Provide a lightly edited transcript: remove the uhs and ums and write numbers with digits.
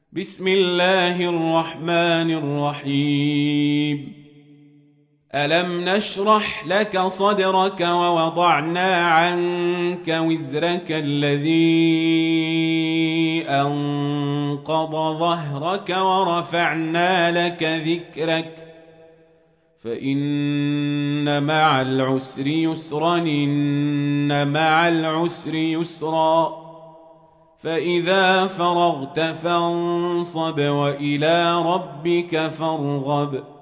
بسم الله الرحمن الرحيم. ألم نشرح لك صدرك ووضعنا عنك وزرك الذي أنقض ظهرك ورفعنا لك ذكرك فإن مع العسر يسرا إن مع العسر يسرا فإذا فرغت فانصب وإلى ربك فارغب.